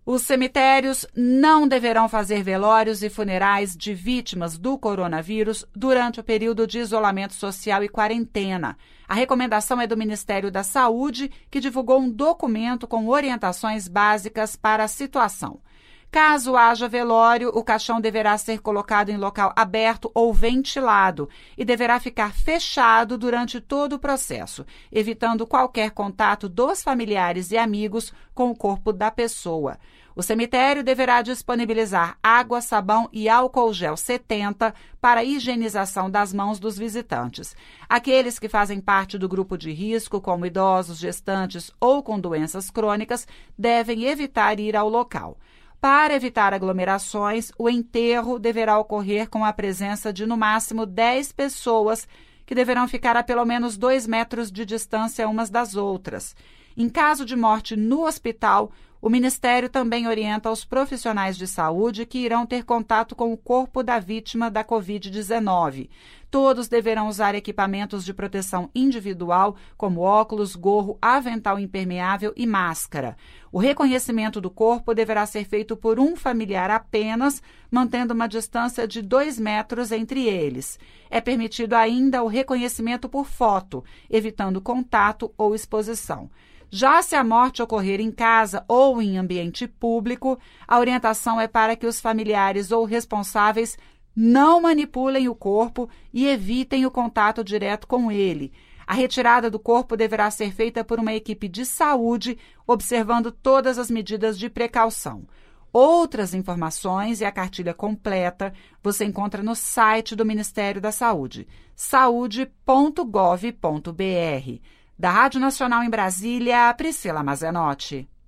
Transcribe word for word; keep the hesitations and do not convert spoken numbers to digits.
Os cemitérios não deverão fazer velórios e funerais de vítimas do coronavírus durante o período de isolamento social e quarentena. A recomendação é do Ministério da Saúde, que divulgou um documento com orientações básicas para a situação. Caso haja velório, o caixão deverá ser colocado em local aberto ou ventilado e deverá ficar fechado durante todo o processo, evitando qualquer contato dos familiares e amigos com o corpo da pessoa. O cemitério deverá disponibilizar água, sabão e álcool gel setenta para a higienização das mãos dos visitantes. Aqueles que fazem parte do grupo de risco, como idosos, gestantes ou com doenças crônicas, devem evitar ir ao local. Para evitar aglomerações, o enterro deverá ocorrer com a presença de, no máximo, dez pessoas, que deverão ficar a pelo menos dois metros de distância umas das outras. Em caso de morte no hospital, o Ministério também orienta os profissionais de saúde que irão ter contato com o corpo da vítima da covid dezenove. Todos deverão usar equipamentos de proteção individual, como óculos, gorro, avental impermeável e máscara. O reconhecimento do corpo deverá ser feito por um familiar apenas, mantendo uma distância de dois metros entre eles. É permitido ainda o reconhecimento por foto, evitando contato ou exposição. Já se a morte ocorrer em casa ou em ambiente público, a orientação é para que os familiares ou responsáveis não manipulem o corpo e evitem o contato direto com ele. A retirada do corpo deverá ser feita por uma equipe de saúde, observando todas as medidas de precaução. Outras informações e a cartilha completa você encontra no site do Ministério da Saúde, saúde ponto gov ponto br. Da Rádio Nacional em Brasília, Priscila Mazenotti.